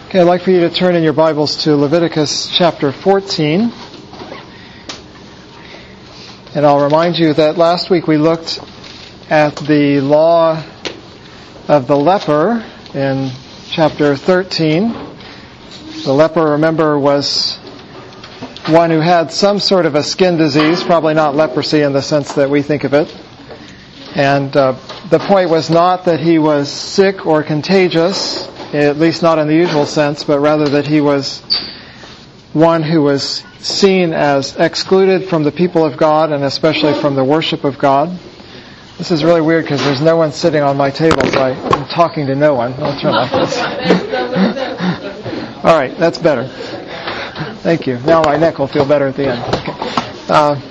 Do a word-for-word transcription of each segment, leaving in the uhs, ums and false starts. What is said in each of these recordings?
Okay, I'd like for you to turn in your Bibles to Leviticus chapter fourteen. And I'll remind you that last week we looked at the law of the leper in chapter thirteen. The leper, remember, was one who had some sort of a skin disease, probably not leprosy in the sense that we think of it. And uh, the point was not that he was sick or contagious, at least not in the usual sense, but rather that he was one who was seen as excluded from the people of God and especially from the worship of God. This is really weird because there's no one sitting on my table, so I, I'm talking to no one. I'll turn off this. All right, that's better. Thank you. Now my neck will feel better at the end. Okay. Uh,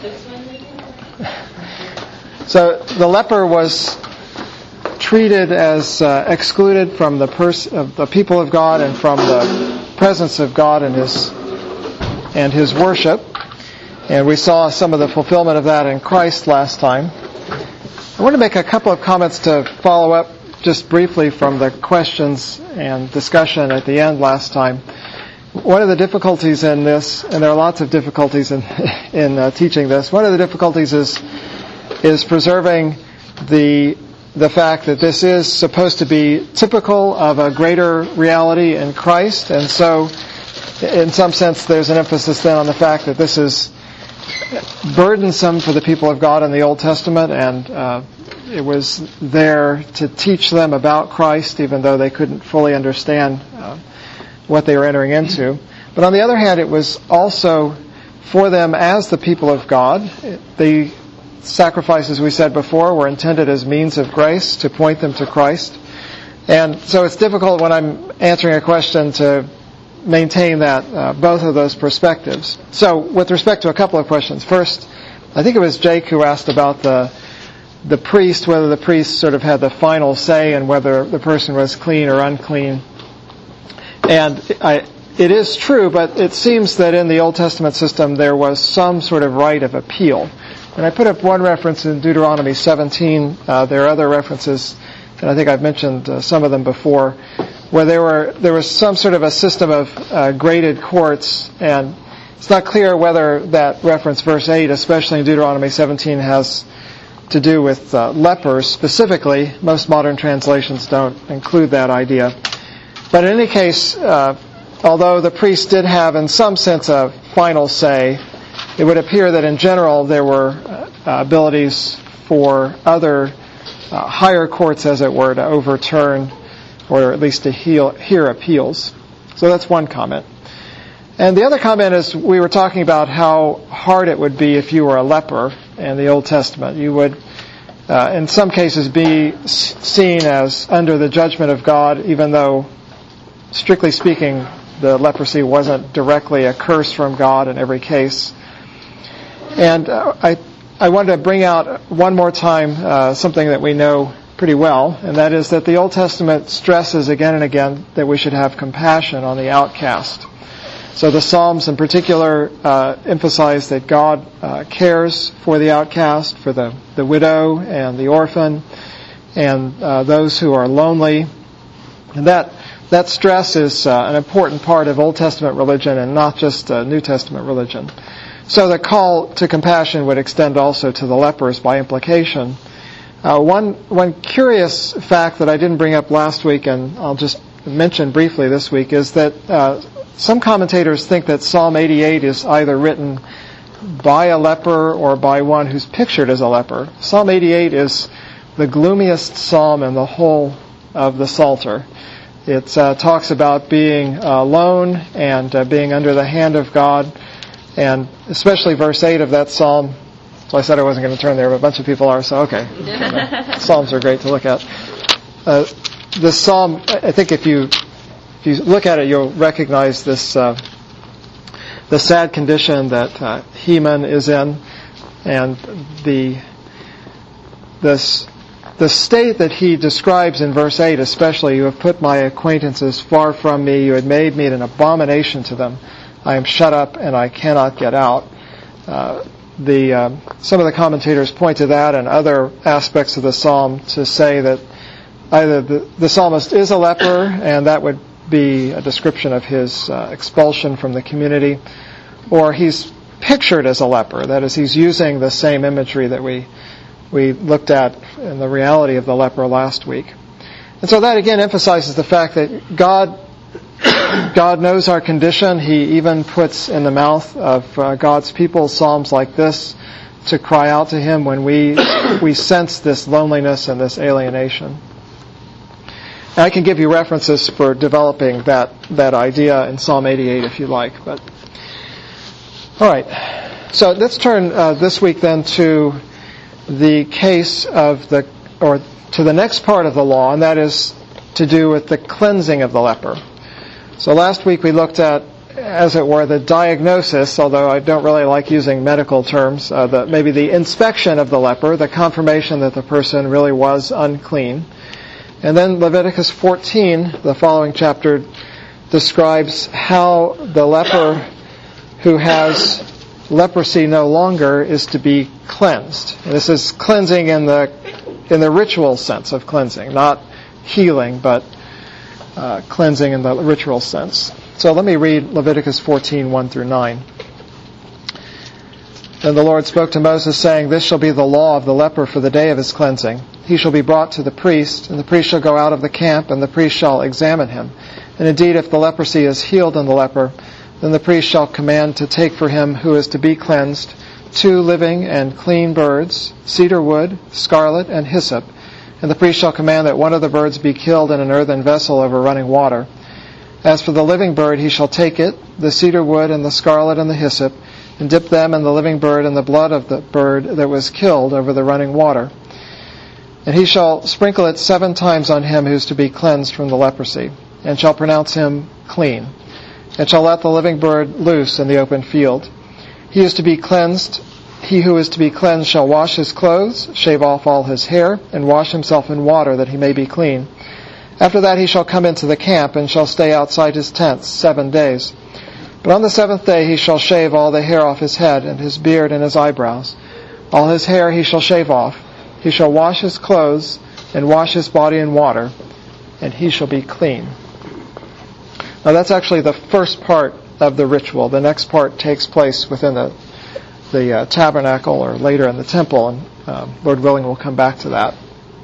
so the leper was treated as uh, excluded from the pers- of the people of God and from the presence of God and His and His worship. And we saw some of the fulfillment of that in Christ last time. I want to make a couple of comments to follow up just briefly from the questions and discussion at the end last time. One of the difficulties in this, and there are lots of difficulties in in uh, teaching this, one of the difficulties is is preserving the the fact that this is supposed to be typical of a greater reality in Christ, and so in some sense there's an emphasis then on the fact that this is burdensome for the people of God in the Old Testament, and uh, it was there to teach them about Christ even though they couldn't fully understand uh, what they were entering into. But on the other hand, it was also for them as the people of God. The sacrifices, we said before, were intended as means of grace to point them to Christ. And so it's difficult when I'm answering a question to maintain that, uh, both of those perspectives. So with respect to a couple of questions. First, I think it was Jake who asked about the the priest, whether the priest sort of had the final say and whether the person was clean or unclean. And I, it is true, but it seems that in the Old Testament system there was some sort of right of appeal. And I put up one reference in Deuteronomy seventeen. Uh, there are other references, and I think I've mentioned uh, some of them before, where there were there was some sort of a system of uh, graded courts, and it's not clear whether that reference, verse eight, especially in Deuteronomy seventeen, has to do with uh, lepers specifically. Most modern translations don't include that idea. But in any case, uh, although the priest did have, in some sense, a final say, it would appear that in general there were uh, abilities for other uh, higher courts, as it were, to overturn or at least to heal, hear appeals. So that's one comment. And the other comment is we were talking about how hard it would be if you were a leper in the Old Testament. You would, uh, in some cases, be seen as under the judgment of God, even though, strictly speaking, the leprosy wasn't directly a curse from God in every case. And uh, I I wanted to bring out one more time uh, something that we know pretty well, and that is that the Old Testament stresses again and again that we should have compassion on the outcast. So the Psalms in particular uh, emphasize that God uh, cares for the outcast, for the, the widow and the orphan, and uh, those who are lonely. And that that stress is uh, an important part of Old Testament religion and not just uh, New Testament religion. So the call to compassion would extend also to the lepers by implication. Uh, one one curious fact that I didn't bring up last week, and I'll just mention briefly this week, is that uh, some commentators think that Psalm eighty-eight is either written by a leper or by one who's pictured as a leper. Psalm eighty-eight is the gloomiest psalm in the whole of the Psalter. It uh, talks about being uh, alone and uh, being under the hand of God. And especially verse eight of that psalm, so I said I wasn't going to turn there, but a bunch of people are, so okay. Psalms are great to look at. Uh, this psalm, I think if you if you look at it, you'll recognize this uh, the sad condition that uh, Heman is in, and the this the state that he describes in verse eight, especially, you have put my acquaintances far from me, you had made me an abomination to them. I am shut up and I cannot get out. Uh, the uh, some of the commentators point to that and other aspects of the psalm to say that either the, the psalmist is a leper, and that would be a description of his uh, expulsion from the community, or he's pictured as a leper. That is, he's using the same imagery that we we looked at in the reality of the leper last week. And so that again emphasizes the fact that God God knows our condition. He even puts in the mouth of uh, God's people psalms like this to cry out to Him when we we sense this loneliness and this alienation. And I can give you references for developing that that idea in Psalm eighty-eight if you like. But all right, so let's turn uh, this week then to the case of the or to the next part of the law, and that is to do with the cleansing of the leper. So last week we looked at, as it were, the diagnosis, although I don't really like using medical terms, uh, the, maybe the inspection of the leper, the confirmation that the person really was unclean. And then Leviticus fourteen, the following chapter, describes how the leper who has leprosy no longer is to be cleansed. And this is cleansing in the in the ritual sense of cleansing, not healing, but uh, cleansing in the ritual sense. So let me read Leviticus fourteen, one through nine. Then the Lord spoke to Moses, saying, "This shall be the law of the leper for the day of his cleansing. He shall be brought to the priest, and the priest shall go out of the camp, and the priest shall examine him. And indeed, if the leprosy is healed in the leper, then the priest shall command to take for him who is to be cleansed two living and clean birds, cedar wood, scarlet, and hyssop. And the priest shall command that one of the birds be killed in an earthen vessel over running water. As for the living bird, he shall take it, the cedar wood and the scarlet and the hyssop, and dip them and the living bird in the blood of the bird that was killed over the running water. And he shall sprinkle it seven times on him who is to be cleansed from the leprosy, and shall pronounce him clean, and shall let the living bird loose in the open field. He is to be cleansed. He who is to be cleansed shall wash his clothes, shave off all his hair, and wash himself in water that he may be clean. After that he shall come into the camp, and shall stay outside his tents seven days. But on the seventh day he shall shave all the hair off his head, and his beard and his eyebrows. All his hair he shall shave off. He shall wash his clothes, and wash his body in water, and he shall be clean." Now that's actually the first part of the ritual. The next part takes place within the the uh, tabernacle or later in the temple, and uh, Lord willing we'll come back to that.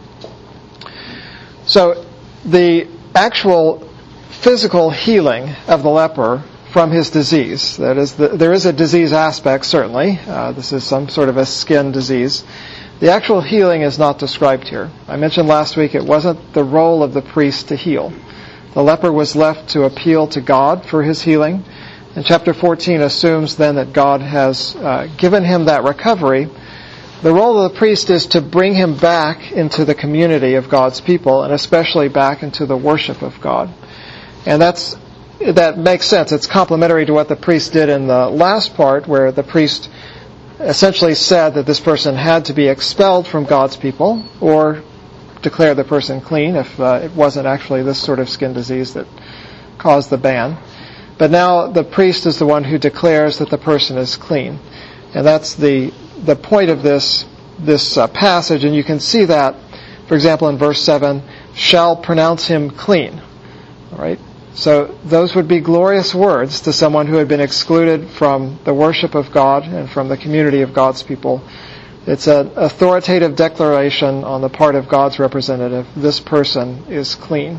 So the actual physical healing of the leper from his disease, that is, the, there is a disease aspect certainly. Uh, this is some sort of a skin disease. The actual healing is not described here. I mentioned last week it wasn't the role of the priest to heal. The leper was left to appeal to God for his healing. And chapter fourteen assumes then that God has uh, given him that recovery. The role of the priest is to bring him back into the community of God's people, and especially back into the worship of God. And that's that makes sense. It's complementary to what the priest did in the last part, where the priest essentially said that this person had to be expelled from God's people, or declare the person clean if uh, it wasn't actually this sort of skin disease that caused the ban. But now the priest is the one who declares that the person is clean. And that's the the point of this this uh, passage, and you can see that, for example, in verse seven, shall pronounce him clean. All right? So those would be glorious words to someone who had been excluded from the worship of God and from the community of God's people. It's an authoritative declaration on the part of God's representative. This person is clean.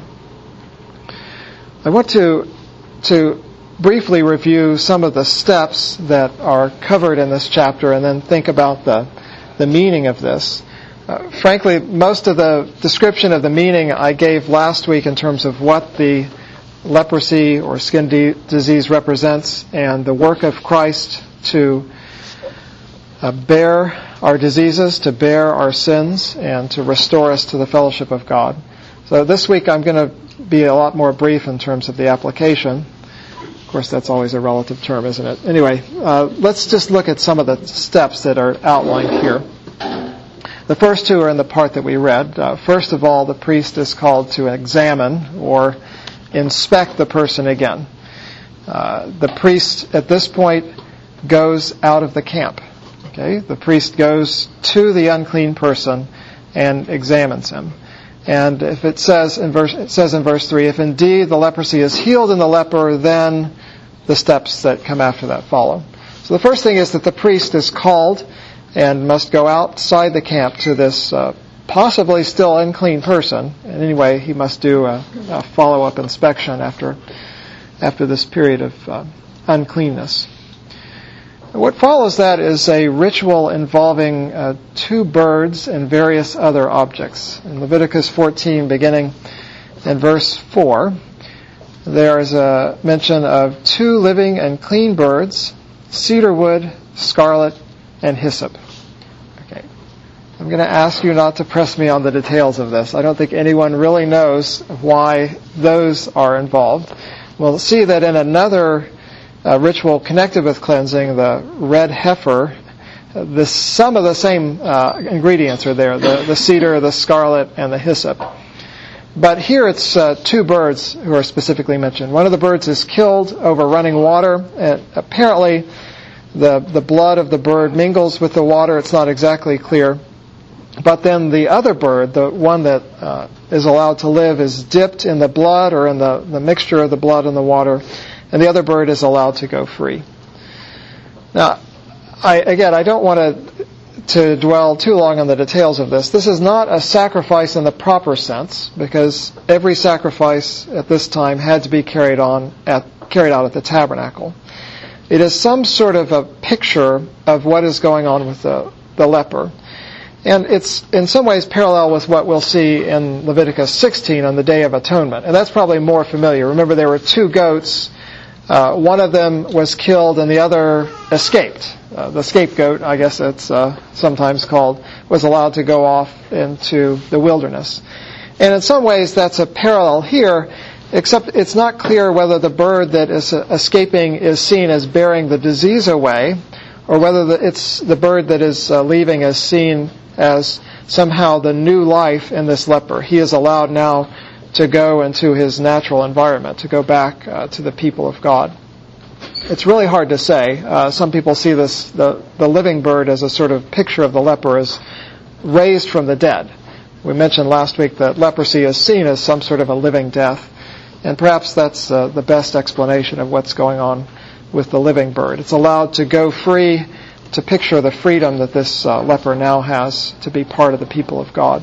I want to to briefly review some of the steps that are covered in this chapter and then think about the the meaning of this. Uh, frankly, most of the description of the meaning I gave last week in terms of what the leprosy or skin de- disease represents and the work of Christ to uh, bear our diseases, to bear our sins, and to restore us to the fellowship of God. So this week I'm going to be a lot more brief in terms of the application. Of course, that's always a relative term, isn't it? Anyway, uh, let's just look at some of the steps that are outlined here. The first two are in the part that we read. Uh, first of all, the priest is called to examine or inspect the person again. Uh, the priest at this point goes out of the camp. Okay, the priest goes to the unclean person and examines him. And if it says in verse, it says in verse three, if indeed the leprosy is healed in the leper, then the steps that come after that follow. So the first thing is that the priest is called and must go outside the camp to this uh, possibly still unclean person. And anyway, he must do a, a follow-up inspection after after this period of uh, uncleanness. What follows that is a ritual involving uh, two birds and various other objects. In Leviticus fourteen, beginning in verse four, there is a mention of two living and clean birds, cedar wood, scarlet, and hyssop. Okay, I'm going to ask you not to press me on the details of this. I don't think anyone really knows why those are involved. We'll see that in another uh, ritual connected with cleansing, the red heifer, uh, this, some of the same uh, ingredients are there, the, the cedar, the scarlet, and the hyssop. But here it's uh, two birds who are specifically mentioned. One of the birds is killed over running water, and apparently the the blood of the bird mingles with the water. It's not exactly clear. But then the other bird, the one that uh, is allowed to live, is dipped in the blood or in the, the mixture of the blood and the water, and the other bird is allowed to go free. Now, I, again, I don't want to to dwell too long on the details of this. This is not a sacrifice in the proper sense, because every sacrifice at this time had to be carried on at carried out at the tabernacle. It is some sort of a picture of what is going on with the, the leper. And it's in some ways parallel with what we'll see in Leviticus sixteen on the Day of Atonement. And that's probably more familiar. Remember, there were two goats. Uh, one of them was killed and the other escaped. Uh, the scapegoat, I guess it's uh, sometimes called, was allowed to go off into the wilderness. And in some ways that's a parallel here, except it's not clear whether the bird that is uh, escaping is seen as bearing the disease away, or whether the, it's the bird that is uh, leaving is seen as somehow the new life in this leper. He is allowed now to go into his natural environment, to go back uh, to the people of God. It's really hard to say. Uh, some people see this, the, the living bird, as a sort of picture of the leper as raised from the dead. We mentioned last week that leprosy is seen as some sort of a living death, and perhaps that's uh, the best explanation of what's going on with the living bird. It's allowed to go free, to picture the freedom that this uh, leper now has to be part of the people of God.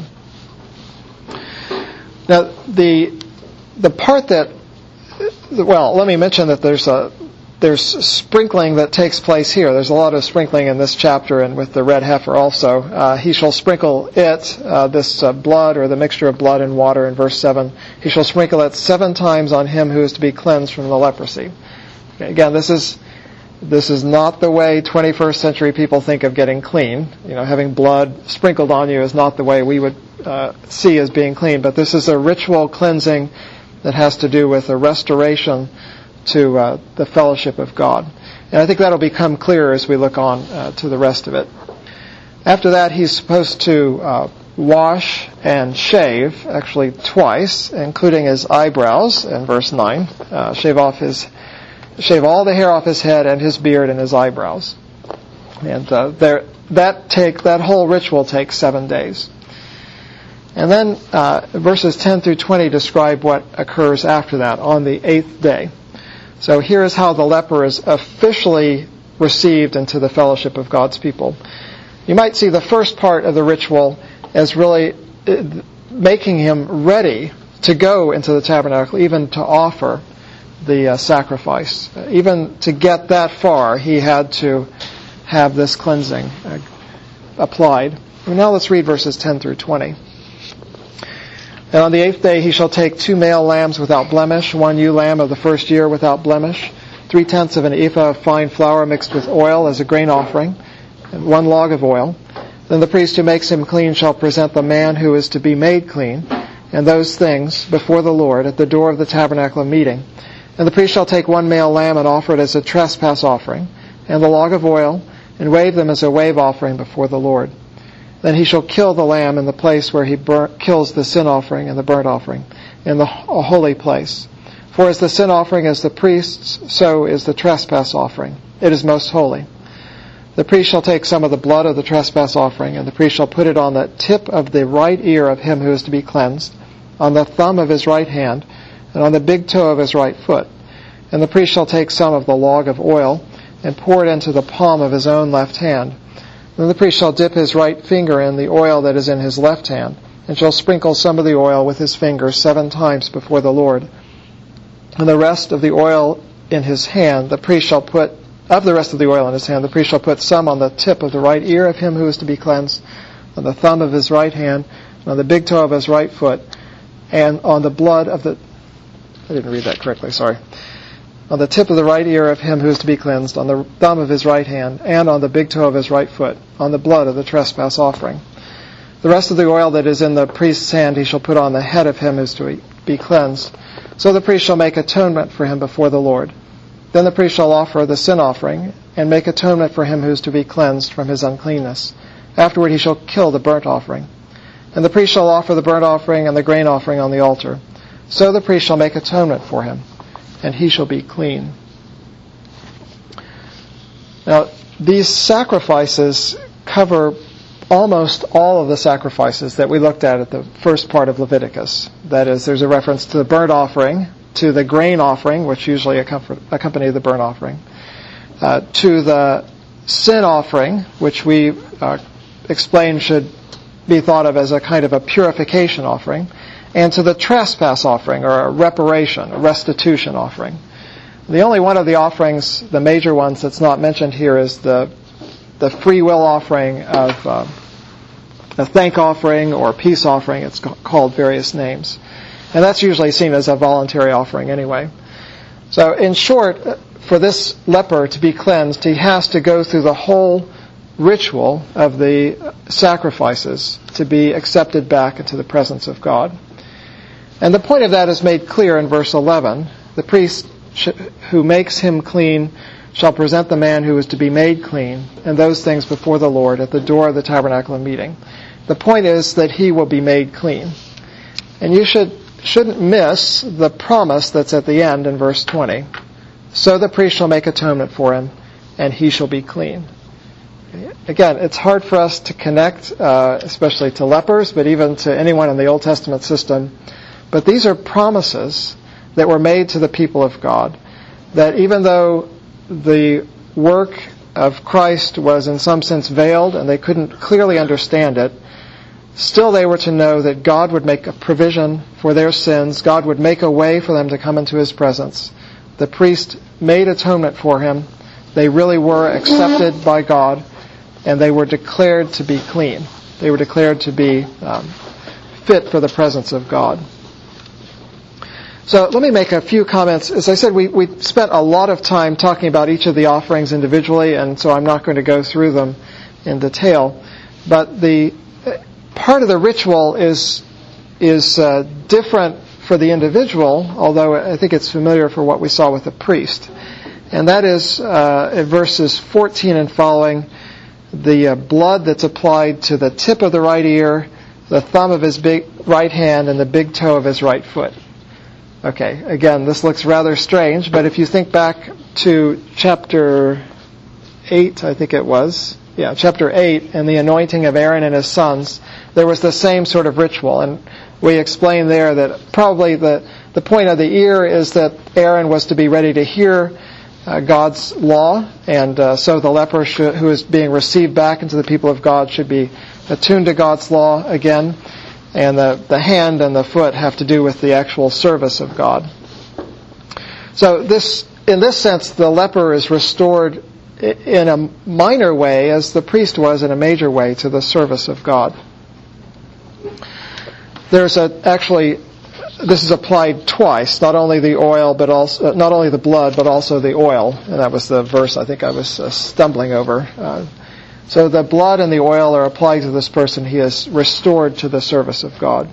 Now, the the part that, well, let me mention that there's a there's sprinkling that takes place here. There's a lot of sprinkling in this chapter, and with the red heifer also. Uh, he shall sprinkle it, uh, this uh, blood, or the mixture of blood and water in verse seven. He shall sprinkle it seven times on him who is to be cleansed from the leprosy. Okay, again, this is this is not the way twenty-first century people think of getting clean. You know, having blood sprinkled on you is not the way we would uh, see as being clean. But this is a ritual cleansing that has to do with a restoration to uh, the fellowship of God. And I think that'll become clearer as we look on uh, to the rest of it. After that, he's supposed to uh, wash and shave, actually twice, including his eyebrows in verse nine. Uh, shave off his, shave all the hair off his head and his beard and his eyebrows. And uh, there, that take that whole ritual takes seven days. And then uh, verses ten through twenty describe what occurs after that on the eighth day. So here is how the leper is officially received into the fellowship of God's people. You might see the first part of the ritual as really making him ready to go into the tabernacle, even to offer the uh, sacrifice. Even to get that far, he had to have this cleansing uh, applied. And now let's read verses ten through twenty. And on the eighth day he shall take two male lambs without blemish, one ewe lamb of the first year without blemish, three-tenths of an ephah of fine flour mixed with oil as a grain offering, and one log of oil. Then the priest who makes him clean shall present the man who is to be made clean, and those things before the Lord at the door of the tabernacle of meeting. And the priest shall take one male lamb and offer it as a trespass offering, and the log of oil, and wave them as a wave offering before the Lord. Then he shall kill the lamb in the place where he bur- kills the sin offering and the burnt offering, in the holy place. For as the sin offering is the priest's, so is the trespass offering. It is most holy. The priest shall take some of the blood of the trespass offering, and the priest shall put it on the tip of the right ear of him who is to be cleansed, on the thumb of his right hand, and on the big toe of his right foot. And the priest shall take some of the log of oil, and pour it into the palm of his own left hand. Then the priest shall dip his right finger in the oil that is in his left hand, and shall sprinkle some of the oil with his finger seven times before the Lord. And the rest of the oil in his hand, the priest shall put, of the rest of the oil in his hand, the priest shall put some on the tip of the right ear of him who is to be cleansed, on the thumb of his right hand, and on the big toe of his right foot, and on the blood of the, I didn't read that correctly, sorry. On the tip of the right ear of him who is to be cleansed, on the thumb of his right hand, and on the big toe of his right foot, on the blood of the trespass offering. The rest of the oil that is in the priest's hand he shall put on the head of him who is to be cleansed. So the priest shall make atonement for him before the Lord. Then the priest shall offer the sin offering, and make atonement for him who is to be cleansed from his uncleanness. Afterward he shall kill the burnt offering. And the priest shall offer the burnt offering and the grain offering on the altar. So the priest shall make atonement for him, and he shall be clean. Now, these sacrifices cover almost all of the sacrifices that we looked at at the first part of Leviticus. That is, there's a reference to the burnt offering, to the grain offering, which usually accompany the burnt offering, uh, to the sin offering, which we uh, explained should be thought of as a kind of a purification offering, and to the trespass offering, or a reparation, a restitution offering. The only one of the offerings, the major ones that's not mentioned here, is the the free will offering of uh, a thank offering or peace offering. It's called various names. And that's usually seen as a voluntary offering anyway. So in short, for this leper to be cleansed, he has to go through the whole ritual of the sacrifices to be accepted back into the presence of God. And the point of that is made clear in verse eleven. The priest who makes him clean shall present the man who is to be made clean, and those things before the Lord at the door of the tabernacle of meeting. The point is that he will be made clean. And you should, shouldn't miss the promise that's at the end in verse twenty. So the priest shall make atonement for him, and he shall be clean. Again, it's hard for us to connect, uh, especially to lepers, but even to anyone in the Old Testament system. But these are promises that were made to the people of God, that even though the work of Christ was in some sense veiled and they couldn't clearly understand it, still they were to know that God would make a provision for their sins. God would make a way for them to come into His presence. The priest made atonement for him. They really were accepted by God, and they were declared to be clean. They were declared to be um, fit for the presence of God. So let me make a few comments. As I said, we, we spent a lot of time talking about each of the offerings individually, and so I'm not going to go through them in detail. But the part of the ritual is is uh, different for the individual, although I think it's familiar for what we saw with the priest. And that is uh, in verses fourteen and following, the uh, blood that's applied to the tip of the right ear, the thumb of his big right hand, and the big toe of his right foot. Okay, again, this looks rather strange, but if you think back to chapter eight, I think it was, yeah, chapter eight, and the anointing of Aaron and his sons, there was the same sort of ritual. And we explained there that probably the, the point of the ear is that Aaron was to be ready to hear uh, God's law, and uh, so the leper should, who is being received back into the people of God should be attuned to God's law again. And the, the hand and the foot have to do with the actual service of God. So this, in this sense, the leper is restored in a minor way, as the priest was in a major way, to the service of God. There's a, actually, this is applied twice, not only the oil, but also, uh, not only the blood, but also the oil. And that was the verse I think I was uh, stumbling over. Uh, So the blood and the oil are applied to this person. He is restored to the service of God.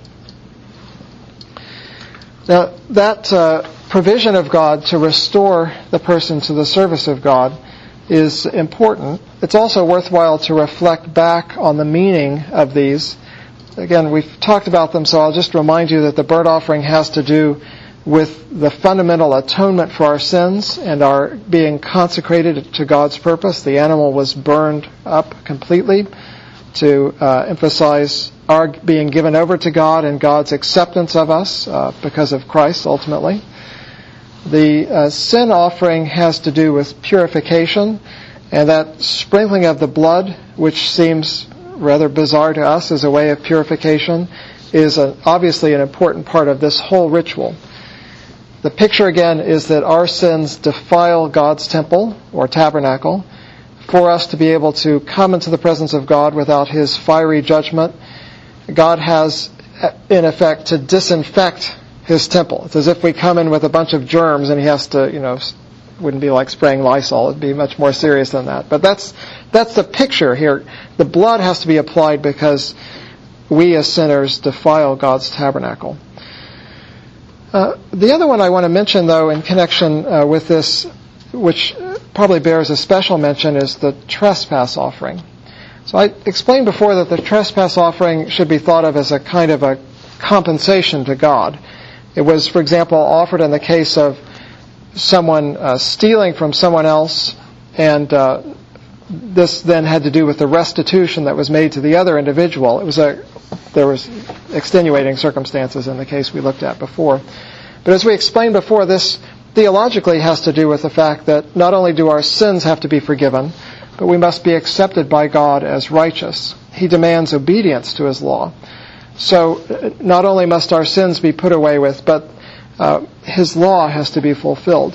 Now, that uh, provision of God to restore the person to the service of God is important. It's also worthwhile to reflect back on the meaning of these. Again, we've talked about them, so I'll just remind you that the burnt offering has to do with the fundamental atonement for our sins and our being consecrated to God's purpose. The animal was burned up completely to uh, emphasize our being given over to God and God's acceptance of us uh, because of Christ ultimately. The uh, sin offering has to do with purification, and that sprinkling of the blood, which seems rather bizarre to us as a way of purification, is a, obviously an important part of this whole ritual. The picture again is that our sins defile God's temple or tabernacle. For us to be able to come into the presence of God without His fiery judgment, God has, in effect, to disinfect His temple. It's as if we come in with a bunch of germs and He has to, you know, it wouldn't be like spraying Lysol. It'd be much more serious than that. But that's that's the picture here. The blood has to be applied because we as sinners defile God's tabernacle. Uh, the other one I want to mention, though, in connection uh, with this, which probably bears a special mention, is the trespass offering. So I explained before that the trespass offering should be thought of as a kind of a compensation to God. It was, for example, offered in the case of someone uh, stealing from someone else, and uh, this then had to do with the restitution that was made to the other individual. It was a there was extenuating circumstances in the case we looked at before. But as we explained before, this theologically has to do with the fact that not only do our sins have to be forgiven, but we must be accepted by God as righteous. He demands obedience to His law. So not only must our sins be put away with, but uh, His law has to be fulfilled.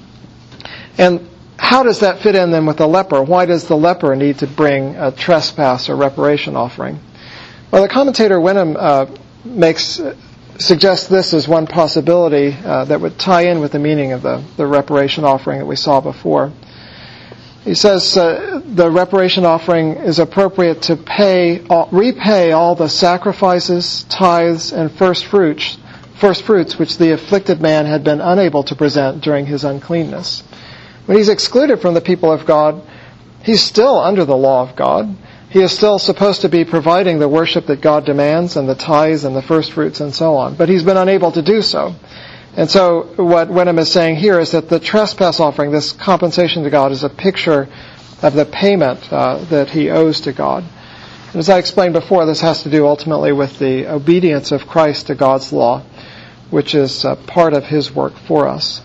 And how does that fit in then with the leper? Why does the leper need to bring a trespass or reparation offering? Well, the commentator Wenham uh, makes suggests this as one possibility uh, that would tie in with the meaning of the, the reparation offering that we saw before. He says uh, the reparation offering is appropriate to pay, all, repay all the sacrifices, tithes, and first fruits, first fruits which the afflicted man had been unable to present during his uncleanness. When he's excluded from the people of God, he's still under the law of God. He is still supposed to be providing the worship that God demands and the tithes and the first fruits and so on. But he's been unable to do so. And so what Wenham is saying here is that the trespass offering, this compensation to God, is a picture of the payment uh, that he owes to God. And as I explained before, this has to do ultimately with the obedience of Christ to God's law, which is uh, part of His work for us.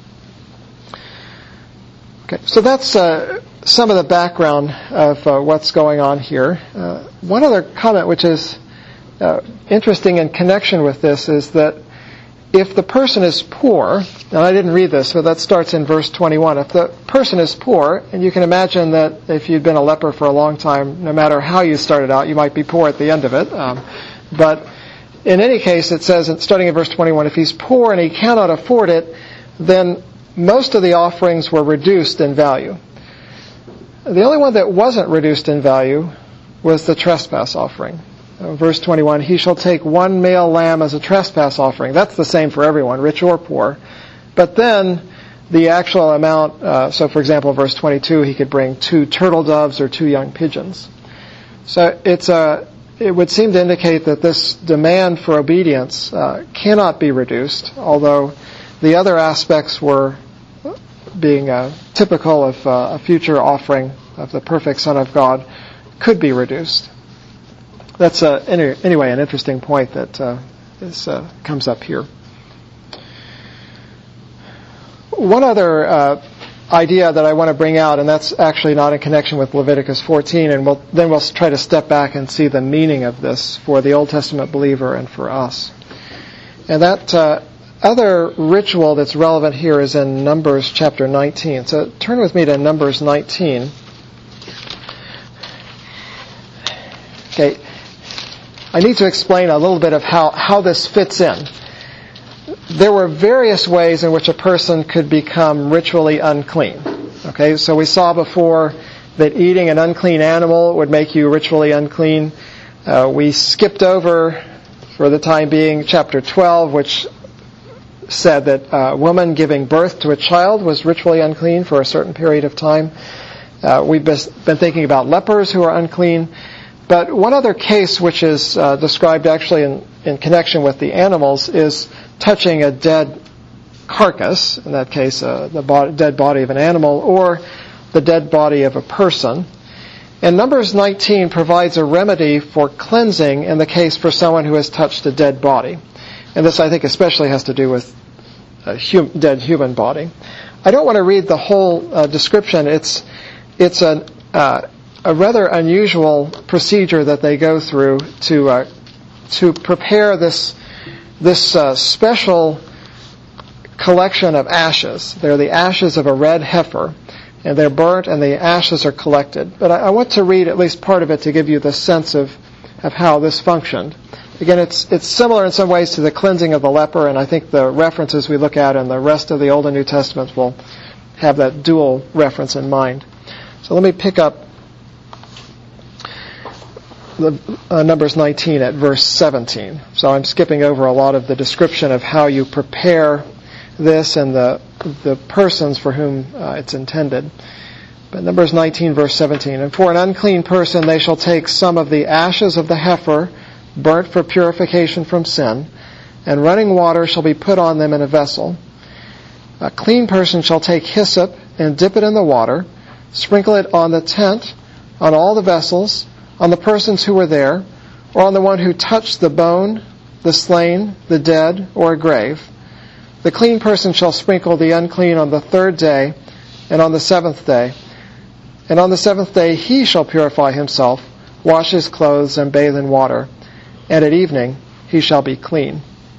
Okay, so that's uh, some of the background of uh, what's going on here. Uh, one other comment which is uh, interesting in connection with this is that if the person is poor, and I didn't read this, but that starts in verse twenty-one. If the person is poor, and you can imagine that if you'd been a leper for a long time, no matter how you started out, you might be poor at the end of it. Um, but in any case, it says, starting in verse twenty-one, if he's poor and he cannot afford it, then most of the offerings were reduced in value. The only one that wasn't reduced in value was the trespass offering. Verse twenty-one, he shall take one male lamb as a trespass offering. That's the same for everyone, rich or poor. But then the actual amount, uh, so for example, verse twenty-two, he could bring two turtle doves or two young pigeons. So it's a, it would seem to indicate that this demand for obedience uh, cannot be reduced, although the other aspects were being uh, typical of uh, a future offering of the perfect Son of God could be reduced. That's uh, any, anyway an interesting point that uh, is, uh, comes up here. One other uh, idea that I want to bring out, and that's actually not in connection with Leviticus fourteen, and we'll, then we'll try to step back and see the meaning of this for the Old Testament believer and for us. And that uh, other ritual that's relevant here is in Numbers chapter nineteen. So turn with me to Numbers nineteen. Okay. I need to explain a little bit of how, how this fits in. There were various ways in which a person could become ritually unclean. Okay, so we saw before that eating an unclean animal would make you ritually unclean. Uh, we skipped over, for the time being, chapter twelve, which said that a woman giving birth to a child was ritually unclean for a certain period of time. Uh, we've been thinking about lepers who are unclean. But one other case which is uh, described actually in, in connection with the animals is touching a dead carcass, in that case uh, the body, dead body of an animal, or the dead body of a person. And Numbers nineteen provides a remedy for cleansing in the case for someone who has touched a dead body. And this, I think, especially has to do with a hum, dead human body. I don't want to read the whole uh, description. It's it's an, uh, a rather unusual procedure that they go through to uh, to prepare this this uh, special collection of ashes. They're the ashes of a red heifer, and they're burnt, and the ashes are collected. But I, I want to read at least part of it to give you the sense of of how this functioned. Again, it's it's similar in some ways to the cleansing of the leper, and I think the references we look at in the rest of the Old and New Testaments will have that dual reference in mind. So let me pick up the, uh, Numbers nineteen at verse seventeen. So I'm skipping over a lot of the description of how you prepare this and the the persons for whom uh, it's intended. But Numbers nineteen, verse seventeen. And for an unclean person they shall take some of the ashes of the heifer, burnt for purification from sin, and running water shall be put on them in a vessel. A clean person shall take hyssop and dip it in the water, sprinkle it on the tent, on all the vessels, on the persons who were there, or on the one who touched the bone, the slain, the dead, or a grave. The clean person shall sprinkle the unclean on the third day and on the seventh day. And on the seventh day he shall purify himself, wash his clothes, and bathe in water. And at evening he shall be clean.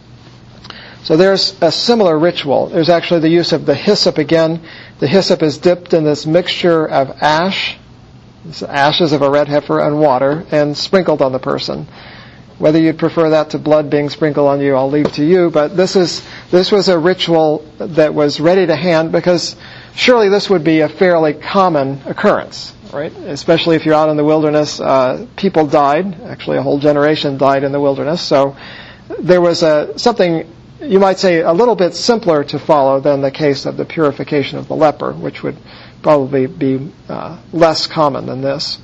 So there's a similar ritual. There's actually the use of the hyssop again. The hyssop is dipped in this mixture of ash, ashes of a red heifer, and water, and sprinkled on the person. Whether you'd prefer that to blood being sprinkled on you, I'll leave to you. But this is this was a ritual that was ready to hand, because surely this would be a fairly common occurrence. Right? Especially if you're out in the wilderness, uh, people died. Actually, a whole generation died in the wilderness. So there was a, something, you might say, a little bit simpler to follow than the case of the purification of the leper, which would probably be uh, less common than this.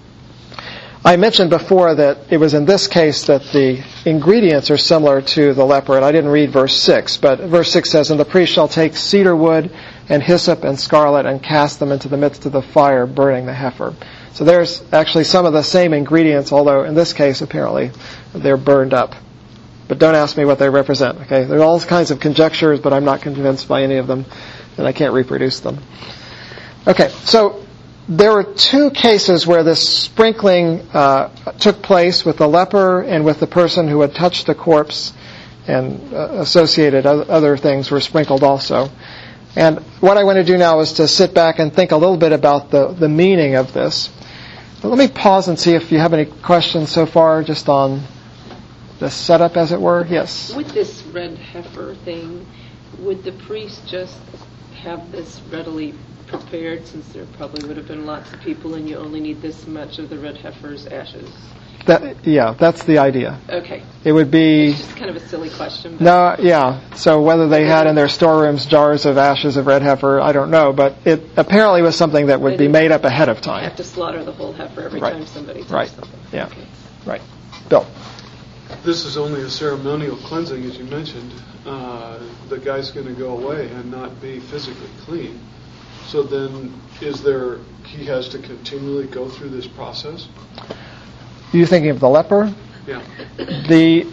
I mentioned before that it was in this case that the ingredients are similar to the leper, and I didn't read verse six, but verse six says, And the priest shall take cedar wood and hyssop and scarlet and cast them into the midst of the fire, burning the heifer. So there's actually some of the same ingredients, although in this case, apparently, they're burned up. But don't ask me what they represent, okay? There are all kinds of conjectures, but I'm not convinced by any of them, and I can't reproduce them. Okay, so there were two cases where this sprinkling uh, took place with the leper and with the person who had touched the corpse, and uh, associated other things were sprinkled also. And what I want to do now is to sit back and think a little bit about the, the meaning of this. But let me pause and see if you have any questions so far, just on the setup, as it were. Yes? With this red heifer thing, would the priest just have this readily prepared, since there probably would have been lots of people and you only need this much of the red heifer's ashes? That, yeah, that's the idea. Okay. It would be... It's just kind of a silly question. But no, yeah. So whether they had in their storerooms jars of ashes of red heifer, I don't know. But it apparently was something that would be made up ahead of time. You have to slaughter the whole heifer every right. time somebody does right. something. Yeah, okay. Right. Bill? This is only a ceremonial cleansing, as you mentioned. Uh, the guy's going to go away and not be physically clean. So then, is there, he has to continually go through this process? You thinking of the leper? Yeah. The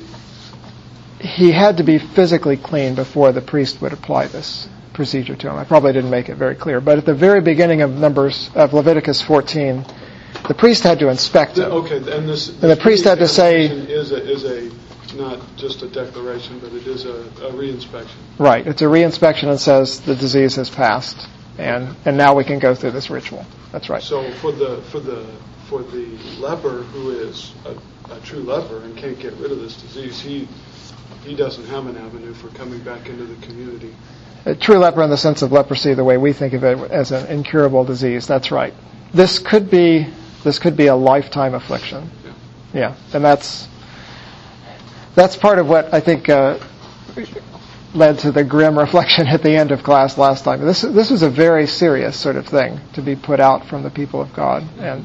he had to be physically clean before the priest would apply this procedure to him. I probably didn't make it very clear, but at the very beginning of Numbers of Leviticus fourteen, the priest had to inspect him. Okay, and this, this and the priest had to say is a is a not just a declaration, but it is a, a reinspection. Right. It's a reinspection and says the disease has passed, and and now we can go through this ritual. That's right. So for the for the for the leper who is a, a true leper and can't get rid of this disease, he he doesn't have an avenue for coming back into the community. A true leper in the sense of leprosy, the way we think of it as an incurable disease. That's right. This could be this could be a lifetime affliction. Yeah, yeah. And that's that's part of what I think uh, led to the grim reflection at the end of class last time. This this was a very serious sort of thing to be put out from the people of God, and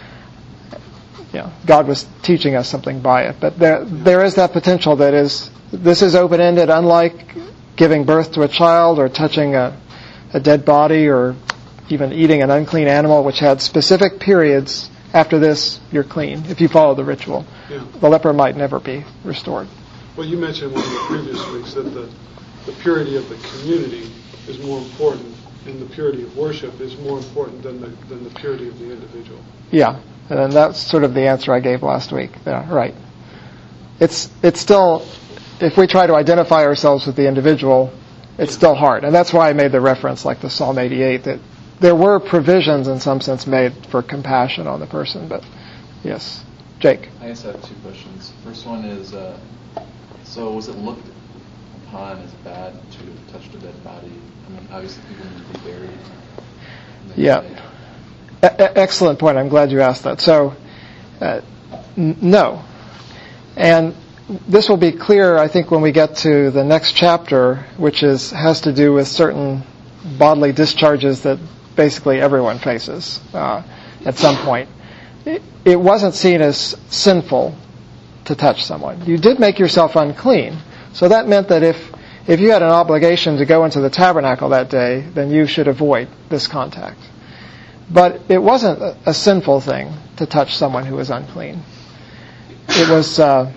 yeah, God was teaching us something by it. But there there is that potential that is this is open-ended, unlike giving birth to a child or touching a, a dead body or even eating an unclean animal, which had specific periods. After this, you're clean, if you follow the ritual. Yeah. The leper might never be restored. Well, you mentioned one of the previous weeks that the, the purity of the community is more important, and the purity of worship is more important than the, than the purity of the individual. Yeah, and that's sort of the answer I gave last week. Yeah, right. It's it's still, if we try to identify ourselves with the individual, it's Yeah. still hard. And that's why I made the reference, like the Psalm eighty-eight, that there were provisions in some sense made for compassion on the person. But yes, Jake. I guess I have two questions. First one is, uh, so was it looked upon as bad to have touched a dead body? I mean, obviously people need to be buried. Yeah. E- excellent point. I'm glad you asked that. So, uh, n- no. And this will be clear, I think, when we get to the next chapter, which is has to do with certain bodily discharges that basically everyone faces uh, at some point. It, it wasn't seen as sinful to touch someone. You did make yourself unclean. So that meant that if, if you had an obligation to go into the tabernacle that day, then you should avoid this contact. But it wasn't a, a sinful thing to touch someone who was unclean. It was, uh,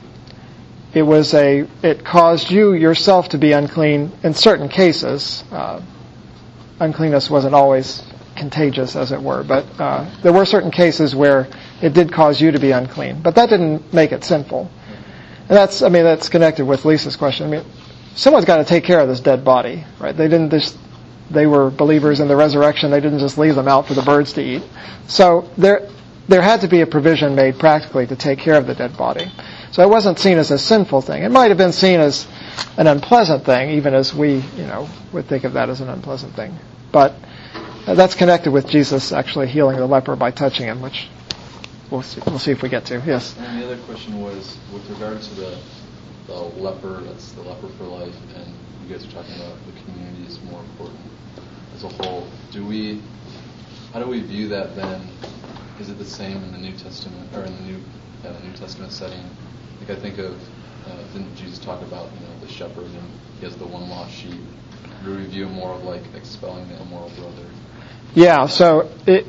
it was a, it caused you yourself to be unclean in certain cases. Uh, uncleanness wasn't always contagious, as it were, but uh, there were certain cases where it did cause you to be unclean. But that didn't make it sinful. And that's, I mean, that's connected with Lisa's question. I mean, someone's got to take care of this dead body, right? They didn't just, they were believers in the resurrection. They didn't just leave them out for the birds to eat. So there, there had to be a provision made practically to take care of the dead body. So it wasn't seen as a sinful thing. It might have been seen as an unpleasant thing, even as we, you know, would think of that as an unpleasant thing. But uh, that's connected with Jesus actually healing the leper by touching him, which we'll see, we'll see if we get to. Yes? And the other question was, with regard to the, the leper, that's the leper for life, and you guys are talking about the community is more important as a whole. Do we, how do we view that then? Is it the same in the New Testament, or in the New, yeah, the New Testament setting? Like I think of, uh, didn't Jesus talk about, you know, the shepherd and he has the one lost sheep? Do we view more of like expelling the immoral brother? Yeah, so it,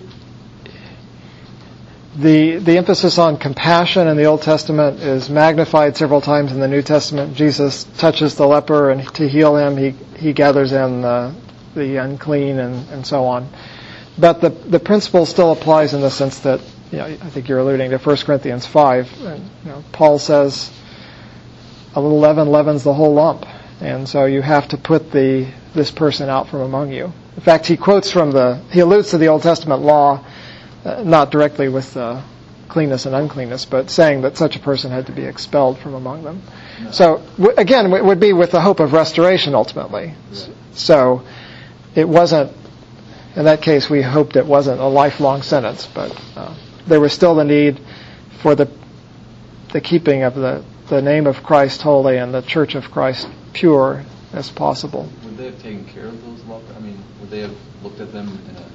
the the emphasis on compassion in the Old Testament is magnified several times in the New Testament. Jesus touches the leper, and to heal him, he, he gathers in the, the unclean and, and so on. But the the principle still applies in the sense that, you know, I think you're alluding to First Corinthians five. And, you know, Paul says, a little leaven leavens the whole lump. And so you have to put the this person out from among you. In fact, he quotes from the, he alludes to the Old Testament law, uh, not directly with uh, cleanness and uncleanness, but saying that such a person had to be expelled from among them. No. So, w- again, it would be with the hope of restoration ultimately. Right. So it wasn't, in that case, we hoped it wasn't a lifelong sentence, but uh, there was still the need for the the keeping of the, the name of Christ holy and the Church of Christ pure as possible. Would they have taken care of those lepers? I mean, would they have looked at them in a...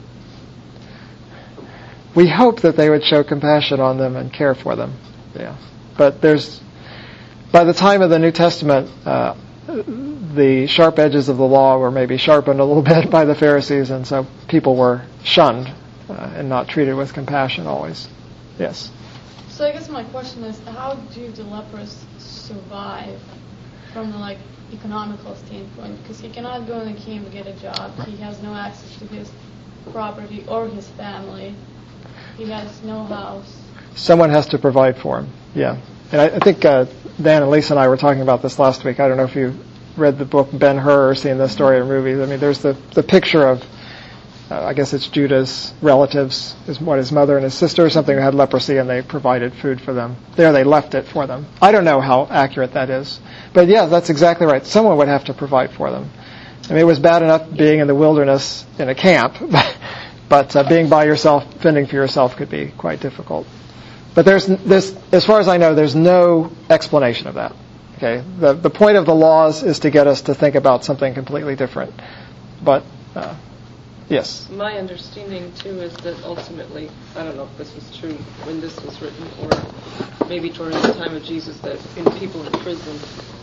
We hope that they would show compassion on them and care for them. Yeah, but there's, by the time of the New Testament, uh, the sharp edges of the law were maybe sharpened a little bit by the Pharisees, and so people were shunned uh, and not treated with compassion always. Yes? So I guess my question is, how do the lepers survive from the like economical standpoint? Because he cannot go in the camp to get a job. He has no access to his property or his family. He has no house. Someone has to provide for him, yeah. And I, I think uh, Dan and Lisa and I were talking about this last week. I don't know if you read the book Ben-Hur or seen this story in movies. I mean, there's the, the picture of, uh, I guess it's Judah's relatives, his, what, his mother and his sister or something who had leprosy, and they provided food for them. There they left it for them. I don't know how accurate that is. But yeah, that's exactly right. Someone would have to provide for them. I mean, it was bad enough being in the wilderness in a camp, but uh, being by yourself, fending for yourself could be quite difficult. But there's, there's, as far as I know, there's no explanation of that. Okay, the the point of the laws is to get us to think about something completely different. But uh, yes. My understanding too is that ultimately, I don't know if this was true when this was written, or maybe during the time of Jesus, that in people in prison,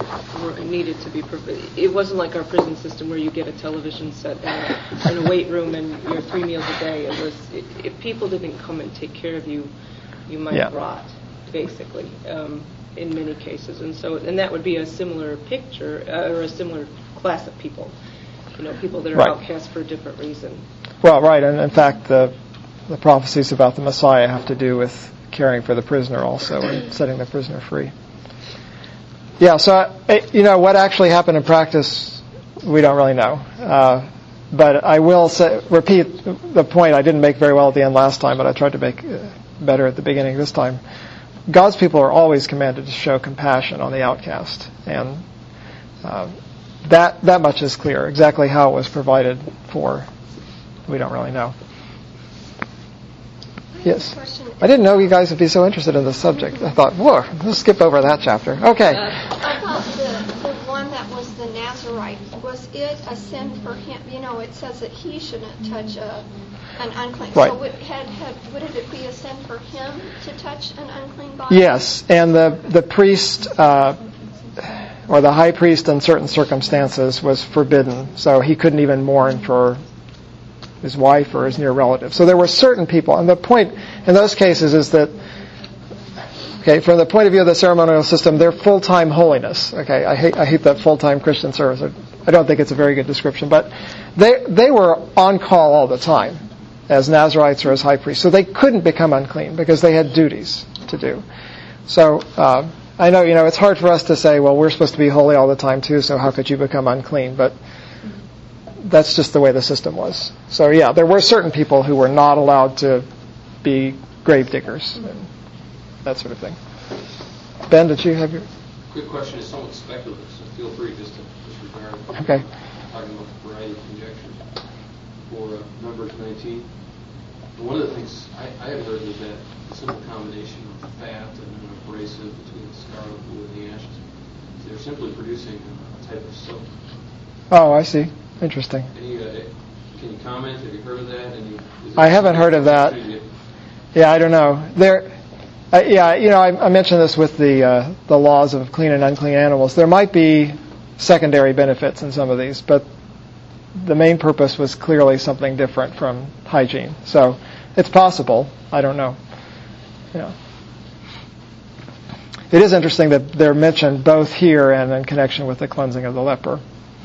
were needed to be perfect. It wasn't like our prison system where you get a television set and a, and a weight room and your three meals a day. It was it, if people didn't come and take care of you, you might Yeah. rot, basically, um, in many cases. And so, and that would be a similar picture uh, or a similar class of people. You know, people that are Right. outcast for a different reason. Well, right, and in fact, the the prophecies about the Messiah have to do with caring for the prisoner also and setting the prisoner free. Yeah, so, you know, what actually happened in practice, we don't really know. Uh, but I will say, repeat the point I didn't make very well at the end last time, but I tried to make better at the beginning this time. God's people are always commanded to show compassion on the outcast. And uh, that that much is clear. Exactly how it was provided for, we don't really know. Yes. I didn't know you guys would be so interested in this subject. I thought, whoa, let's skip over that chapter. Okay. I thought the, the one that was the Nazarite, was it a sin for him? You know, it says that he shouldn't touch a, an unclean. Right. So would, had, had, would it be a sin for him to touch an unclean body? Yes, and the, the priest, uh, or the high priest in certain circumstances was forbidden, so he couldn't even mourn for his wife or his near relative. So there were certain people, and the point in those cases is that, okay, from the point of view of the ceremonial system, they're full-time holiness. Okay, I hate I hate that full-time Christian service. I don't think it's a very good description, but they they were on call all the time as Nazarites or as high priests, so they couldn't become unclean because they had duties to do. So uh, I know you know it's hard for us to say, well, we're supposed to be holy all the time too, so how could you become unclean? But that's just the way the system was. So yeah, there were certain people who were not allowed to be grave diggers and that sort of thing. Ben, did you have your... Quick question is somewhat speculative, so feel free just to disregard. Okay. Talking about the variety of conjectures for uh, Numbers nineteen. And one of the things I, I had heard was that the simple combination of fat and an abrasive between the scarlet blue and the ashes, so they're simply producing a type of soap. Oh, I see. Interesting. Any, uh, can you comment? Have you heard of that? Any, is I haven't heard of that. Yeah, I don't know. There, uh, yeah, you know, I, I mentioned this with the uh, the laws of clean and unclean animals. There might be secondary benefits in some of these, but the main purpose was clearly something different from hygiene. So it's possible. I don't know. Yeah. It is interesting that they're mentioned both here and in connection with the cleansing of the leper.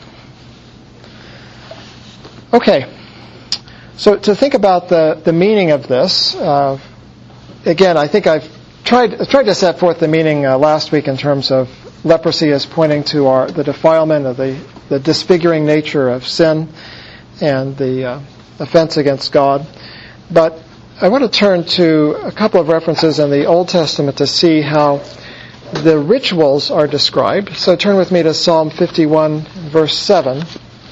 Okay, so to think about the, the meaning of this, uh, again, I think I've tried tried to set forth the meaning uh, last week in terms of leprosy as pointing to our the defilement of the, the disfiguring nature of sin and the uh, offense against God. But I want to turn to a couple of references in the Old Testament to see how the rituals are described. So turn with me to Psalm fifty-one, verse seven.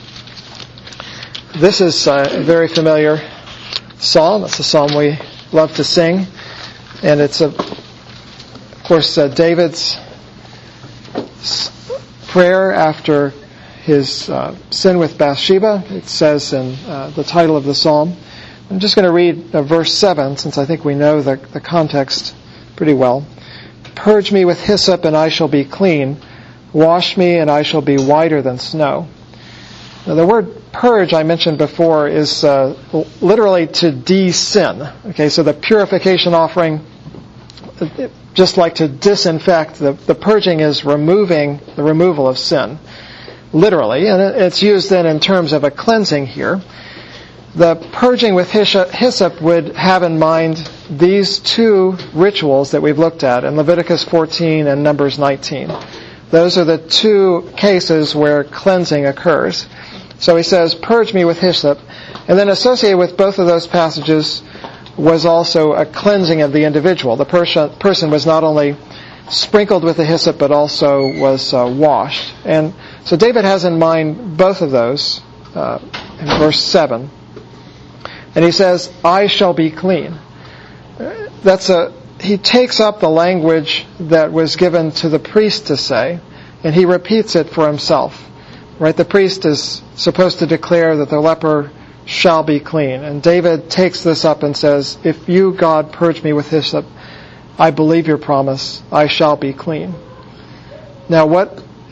This is a very familiar psalm. It's a psalm we love to sing. And it's, a, of course, uh, David's prayer after his uh, sin with Bathsheba. It says in uh, the title of the psalm. I'm just going to read uh, verse seven, since I think we know the, the context pretty well. Purge me with hyssop, and I shall be clean. Wash me, and I shall be whiter than snow. Now, the word purge I mentioned before is uh, literally to de-sin. Okay, so the purification offering, just like to disinfect, the, the purging is removing the removal of sin, literally, and it's used then in terms of a cleansing here. The purging with hyssop would have in mind these two rituals that we've looked at in Leviticus fourteen and Numbers nineteen. Those are the two cases where cleansing occurs. So he says, purge me with hyssop. And then associated with both of those passages was also a cleansing of the individual. The person, person was not only sprinkled with the hyssop, but also was uh, washed. And so David has in mind both of those uh, in verse seven. And he says, I shall be clean. That's a, he takes up the language that was given to the priest to say, and he repeats it for himself. Right, the priest is supposed to declare that the leper shall be clean. And David takes this up and says, if you, God, purge me with hyssop, I believe your promise, I shall be clean. Now, what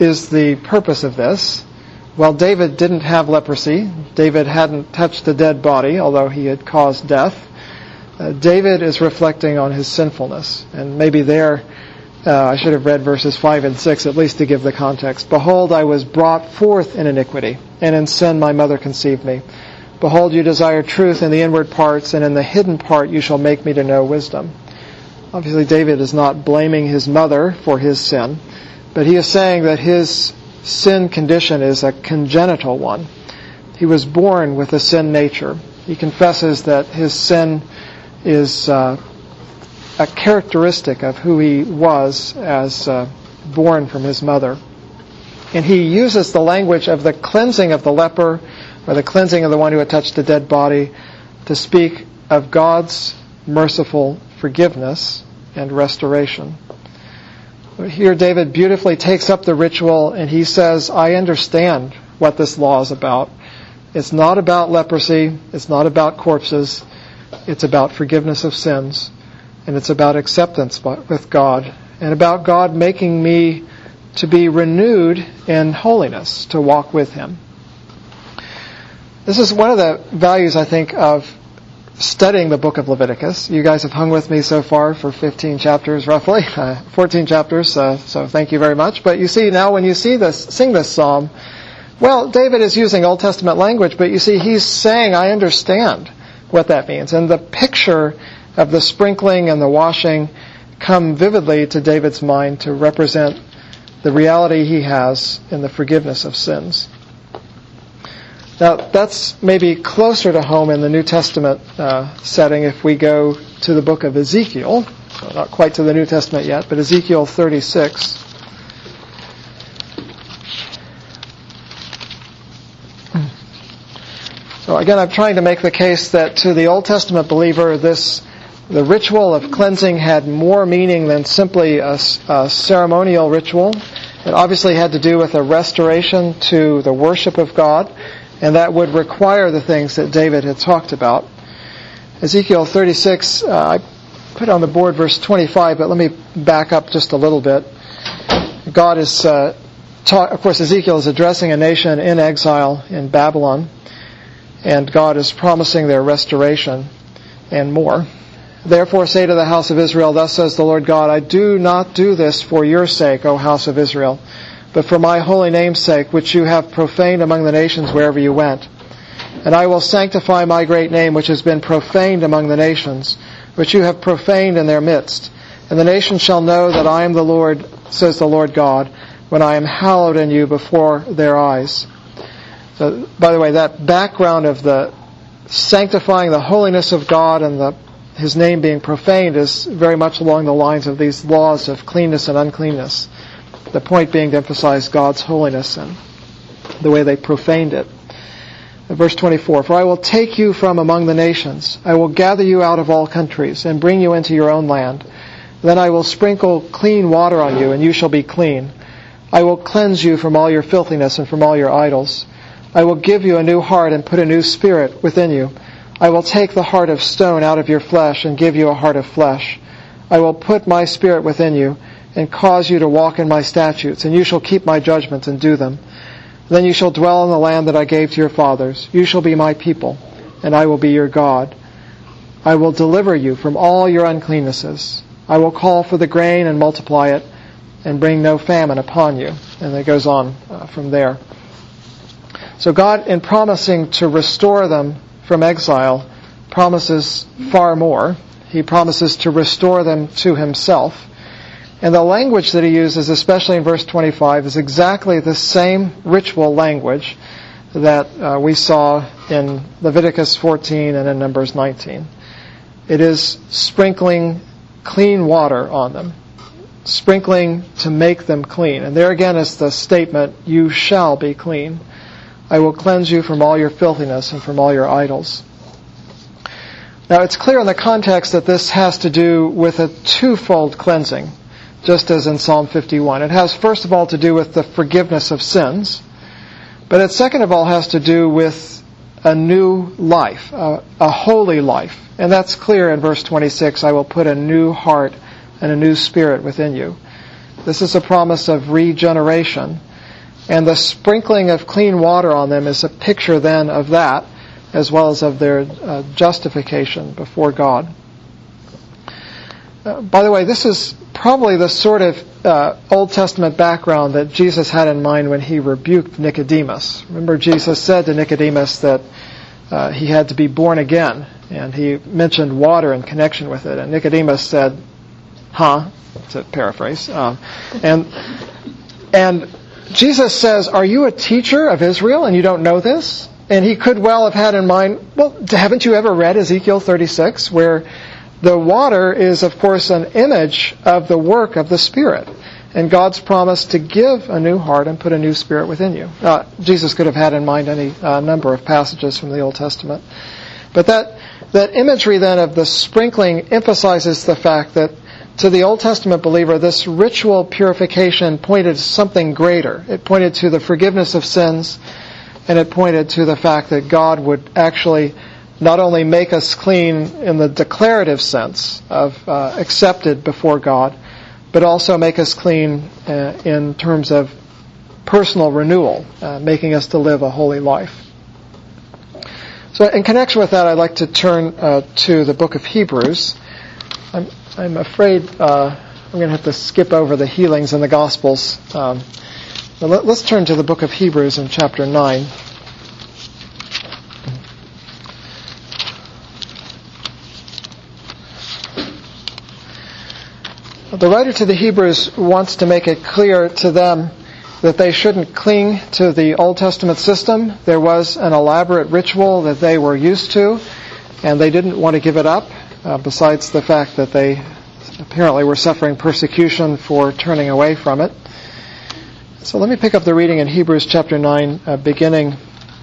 is the purpose of this? Well, David didn't have leprosy. David hadn't touched a dead body, although he had caused death. Uh, David is reflecting on his sinfulness. And maybe there, uh, I should have read verses five and six, at least to give the context. Behold, I was brought forth in iniquity, and in sin my mother conceived me. Behold, you desire truth in the inward parts, and in the hidden part you shall make me to know wisdom. Obviously, David is not blaming his mother for his sin, but he is saying that his sin condition is a congenital one. He was born with a sin nature. He confesses that his sin is uh, a characteristic of who he was as uh, born from his mother. And he uses the language of the cleansing of the leper, or the cleansing of the one who had touched a dead body, to speak of God's merciful forgiveness and restoration. Here David beautifully takes up the ritual and he says, I understand what this law is about. It's not about leprosy. It's not about corpses. It's about forgiveness of sins. And it's about acceptance with God. And about God making me to be renewed in holiness, to walk with Him. This is one of the values, I think, of studying the book of Leviticus. You guys have hung with me so far for fifteen chapters, roughly, uh, fourteen chapters, uh, so thank you very much. But you see, now when you see this, sing this psalm, well, David is using Old Testament language, but you see, he's saying, I understand what that means. And the picture of the sprinkling and the washing come vividly to David's mind to represent the reality he has in the forgiveness of sins. Now, that's maybe closer to home in the New Testament uh, setting if we go to the book of Ezekiel. So not quite to the New Testament yet, but Ezekiel thirty-six. So again, I'm trying to make the case that to the Old Testament believer, this the ritual of cleansing had more meaning than simply a, a ceremonial ritual. It obviously had to do with a restoration to the worship of God. And that would require the things that David had talked about. Ezekiel thirty-six, uh, I put on the board verse twenty-five, but let me back up just a little bit. God is, uh, ta- of course, Ezekiel is addressing a nation in exile in Babylon, and God is promising their restoration and more. Therefore say to the house of Israel, thus says the Lord God, I do not do this for your sake, O house of Israel, but for my holy name's sake, which you have profaned among the nations wherever you went. And I will sanctify my great name, which has been profaned among the nations, which you have profaned in their midst. And the nations shall know that I am the Lord, says the Lord God, when I am hallowed in you before their eyes. So, by the way, that background of the sanctifying the holiness of God and the, His name being profaned is very much along the lines of these laws of cleanness and uncleanness. The point being to emphasize God's holiness and the way they profaned it. Verse twenty-four, for I will take you from among the nations. I will gather you out of all countries and bring you into your own land. Then I will sprinkle clean water on you, and you shall be clean. I will cleanse you from all your filthiness and from all your idols. I will give you a new heart and put a new spirit within you. I will take the heart of stone out of your flesh and give you a heart of flesh. I will put my spirit within you and cause you to walk in my statutes, and you shall keep my judgments and do them. Then you shall dwell in the land that I gave to your fathers. You shall be my people, and I will be your God. I will deliver you from all your uncleannesses. I will call for the grain and multiply it, and bring no famine upon you. And it goes on uh, from there. So God, in promising to restore them from exile, promises far more. He promises to restore them to Himself. And the language that he uses, especially in verse twenty-five, is exactly the same ritual language that uh, we saw in Leviticus fourteen and in Numbers nineteen. It is sprinkling clean water on them, sprinkling to make them clean. And there again is the statement, you shall be clean. I will cleanse you from all your filthiness and from all your idols. Now it's clear in the context that this has to do with a twofold cleansing, just as in Psalm fifty-one. It has first of all to do with the forgiveness of sins, but it second of all has to do with a new life, a, a holy life. And that's clear in verse twenty-six, I will put a new heart and a new spirit within you. This is a promise of regeneration, And the sprinkling of clean water on them is a picture then of that, as well as of their uh, justification before God. Uh, by the way, this is probably the sort of uh, Old Testament background that Jesus had in mind when he rebuked Nicodemus. Remember, Jesus said to Nicodemus that uh, he had to be born again, and he mentioned water in connection with it. And Nicodemus said, huh, to paraphrase. Um, and and Jesus says, are you a teacher of Israel and you don't know this? And he could well have had in mind, well, haven't you ever read Ezekiel thirty-six, where the water is, of course, an image of the work of the Spirit, and God's promise to give a new heart and put a new spirit within you. Uh, Jesus could have had in mind any uh, number of passages from the Old Testament. But that, that imagery then of the sprinkling emphasizes the fact that to the Old Testament believer, this ritual purification pointed to something greater. It pointed to the forgiveness of sins, and it pointed to the fact that God would actually not only make us clean in the declarative sense of uh, accepted before God, but also make us clean uh, in terms of personal renewal, uh, making us to live a holy life. So in connection with that, I'd like to turn uh, to the book of Hebrews. I'm, I'm afraid uh, I'm going to have to skip over the healings in the Gospels. Um, but let, let's turn to the book of Hebrews in chapter nine. The writer to the Hebrews wants to make it clear to them that they shouldn't cling to the Old Testament system. There was an elaborate ritual that they were used to, and they didn't want to give it up, uh, besides the fact that they apparently were suffering persecution for turning away from it. So let me pick up the reading in Hebrews chapter nine, uh, beginning,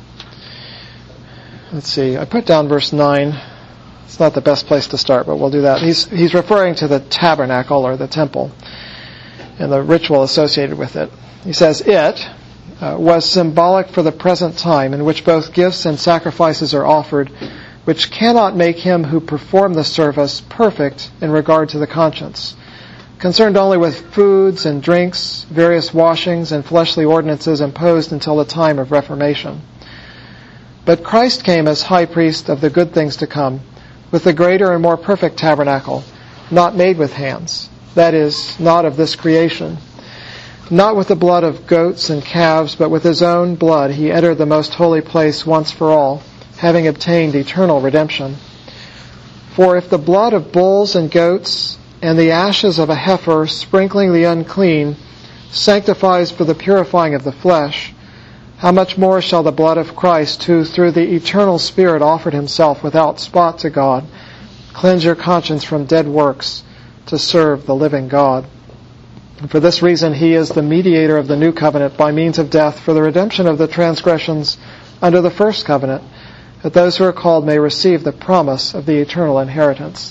let's see, I put down verse nine. It's not the best place to start, but we'll do that. He's he's referring to the tabernacle or the temple and the ritual associated with it. He says, it uh, was symbolic for the present time in which both gifts and sacrifices are offered, which cannot make him who performed the service perfect in regard to the conscience, concerned only with foods and drinks, various washings, and fleshly ordinances imposed until the time of Reformation. But Christ came as high priest of the good things to come, with the greater and more perfect tabernacle, not made with hands, that is, not of this creation. Not with the blood of goats and calves, but with his own blood he entered the most holy place once for all, having obtained eternal redemption. For if the blood of bulls and goats and the ashes of a heifer sprinkling the unclean sanctifies for the purifying of the flesh, how much more shall the blood of Christ, who through the eternal Spirit offered himself without spot to God, cleanse your conscience from dead works to serve the living God? And for this reason he is the mediator of the new covenant by means of death for the redemption of the transgressions under the first covenant, that those who are called may receive the promise of the eternal inheritance.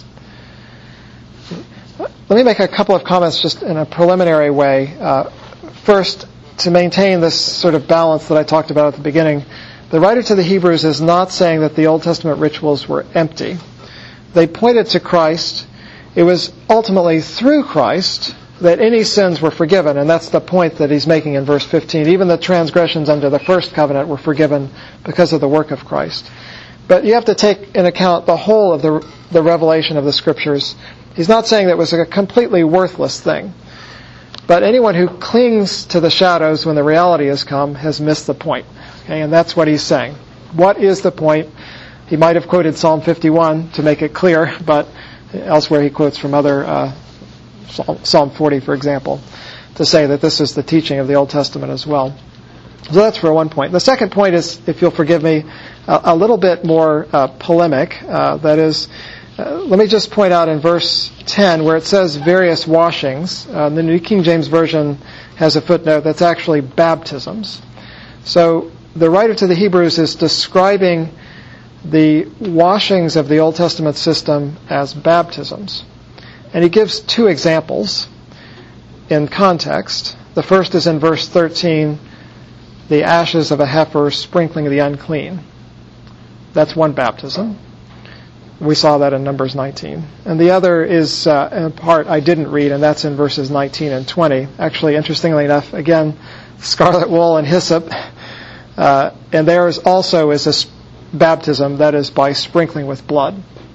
Let me make a couple of comments just in a preliminary way. Uh, first, to maintain this sort of balance that I talked about at the beginning, the writer to the Hebrews is not saying that the Old Testament rituals were empty. They pointed to Christ. It was ultimately through Christ that any sins were forgiven, and that's the point that he's making in verse fifteen. Even the transgressions under the first covenant were forgiven because of the work of Christ. But you have to take into account the whole of the, the revelation of the Scriptures. He's not saying that it was a completely worthless thing. But anyone who clings to the shadows when the reality has come has missed the point. Okay, and that's what he's saying. What is the point? He might have quoted Psalm fifty-one to make it clear, but elsewhere he quotes from other, uh, Psalm forty, for example, to say that this is the teaching of the Old Testament as well. So that's for one point. The second point is, if you'll forgive me, a, a little bit more uh, polemic. Uh, that is, Uh, let me just point out in verse ten where it says various washings. Uh, the New King James Version has a footnote that's actually baptisms. So the writer to the Hebrews is describing the washings of the Old Testament system as baptisms. And he gives two examples in context. The first is in verse thirteen, the ashes of a heifer sprinkling the unclean. That's one baptism. We saw that in Numbers nineteen. And the other is uh, in part I didn't read, and that's in verses nineteen and twenty. Actually, interestingly enough, again, scarlet wool and hyssop. Uh, and there is also is a baptism that is by sprinkling with blood.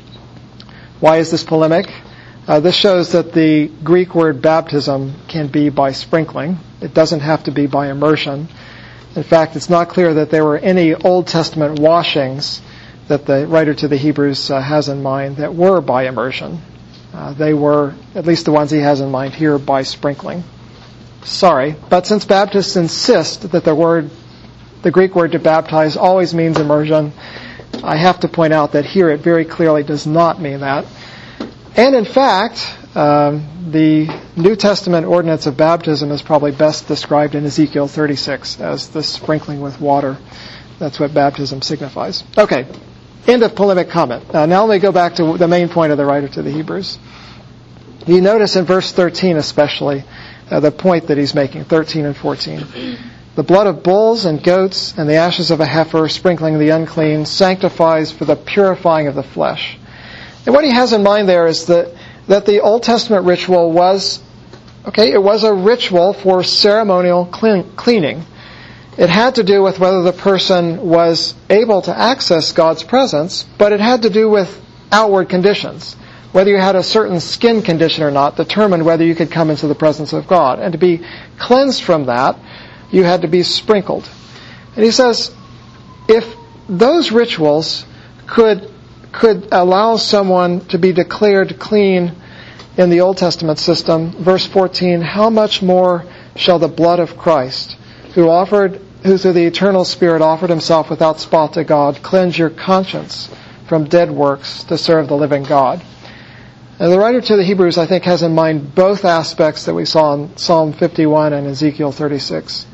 Why is this polemic? Uh, this shows that the Greek word baptism can be by sprinkling. It doesn't have to be by immersion. In fact, it's not clear that there were any Old Testament washings that the writer to the Hebrews uh, has in mind that were by immersion. Uh, they were, at least the ones he has in mind here, by sprinkling. Sorry, but since Baptists insist that the word, the Greek word to baptize always means immersion, I have to point out that here it very clearly does not mean that. And in fact, um, the New Testament ordinance of baptism is probably best described in Ezekiel thirty-six as the sprinkling with water. That's what baptism signifies. Okay, end of polemic comment. Uh, now let me go back to the main point of the writer to the Hebrews. You notice in verse thirteen especially uh, the point that he's making, thirteen and fourteen. The blood of bulls and goats and the ashes of a heifer sprinkling the unclean sanctifies for the purifying of the flesh. And what he has in mind there is that, that the Old Testament ritual was, okay, it was a ritual for ceremonial clean, cleaning. It had to do with whether the person was able to access God's presence, but it had to do with outward conditions. Whether you had a certain skin condition or not determined whether you could come into the presence of God. And to be cleansed from that, you had to be sprinkled. And he says, if those rituals could could allow someone to be declared clean in the Old Testament system, verse fourteen, how much more shall the blood of Christ, who offered, who through the eternal Spirit offered himself without spot to God, cleanse your conscience from dead works to serve the living God. And the writer to the Hebrews, I think, has in mind both aspects that we saw in Psalm fifty-one and Ezekiel thirty-six.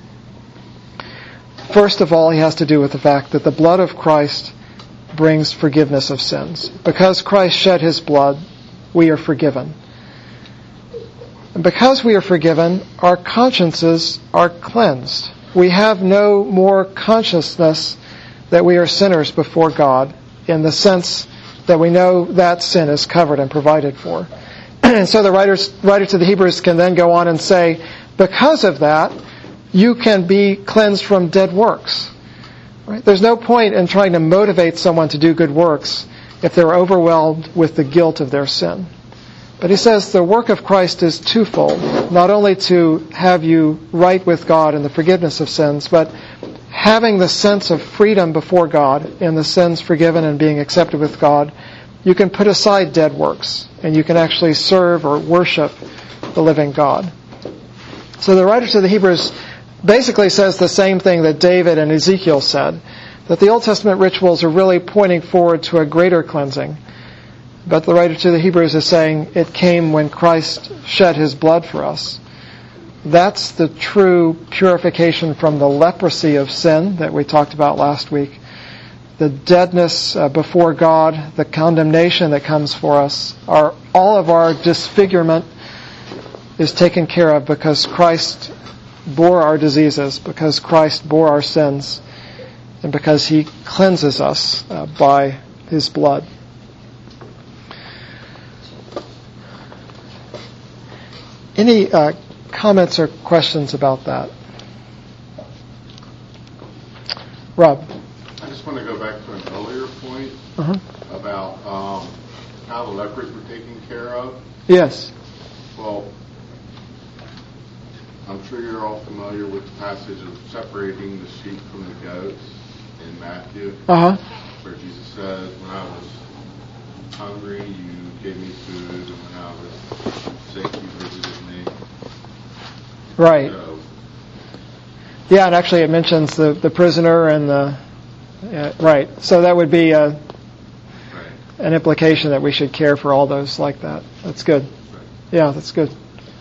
First of all, he has to do with the fact that the blood of Christ brings forgiveness of sins. Because Christ shed his blood, we are forgiven. And because we are forgiven, our consciences are cleansed. We have no more consciousness that we are sinners before God, in the sense that we know that sin is covered and provided for. And so the writers, writer to the Hebrews can then go on and say, because of that, you can be cleansed from dead works. Right? There's no point in trying to motivate someone to do good works if they're overwhelmed with the guilt of their sin. But he says the work of Christ is twofold, not only to have you right with God in the forgiveness of sins, but having the sense of freedom before God in the sins forgiven and being accepted with God, you can put aside dead works and you can actually serve or worship the living God. So the writer to the Hebrews basically says the same thing that David and Ezekiel said, that the Old Testament rituals are really pointing forward to a greater cleansing. But the writer to the Hebrews is saying it came when Christ shed his blood for us. That's the true purification from the leprosy of sin that we talked about last week. The deadness uh, before God, the condemnation that comes for us, our, all of our disfigurement is taken care of because Christ bore our diseases, because Christ bore our sins, and because he cleanses us uh, by his blood. Any uh, comments or questions about that? Rob? I just want to go back to an earlier point uh-huh. about um, how the lepers were taken care of. Yes. Well, I'm sure you're all familiar with the passage of separating the sheep from the goats in Matthew, uh-huh. where Jesus says, when I was hungry, you gave me food, and when I was sick, you visited me. Right. So, yeah, and actually it mentions the, the prisoner and the... Uh, right. So that would be a, right. an implication that we should care for all those like that. That's good. Right. Yeah, that's good.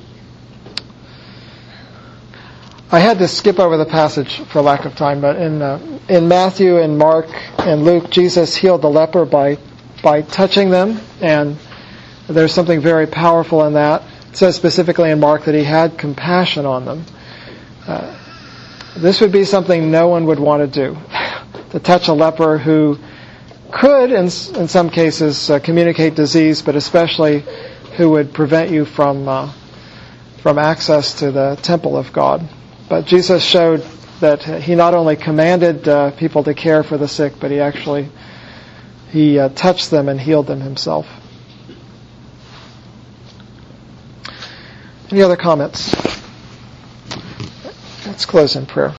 I had to skip over the passage for lack of time, but in uh, in Matthew and Mark and Luke, Jesus healed the leper by by touching them, and there's something very powerful in that. It says specifically in Mark that he had compassion on them. Uh, this would be something no one would want to do, to touch a leper who could, in, in some cases, uh, communicate disease, but especially who would prevent you from uh, from access to the temple of God. but Jesus showed that he not only commanded uh, people to care for the sick, but he actually he uh, touched them and healed them himself. Any other comments? Let's close in prayer.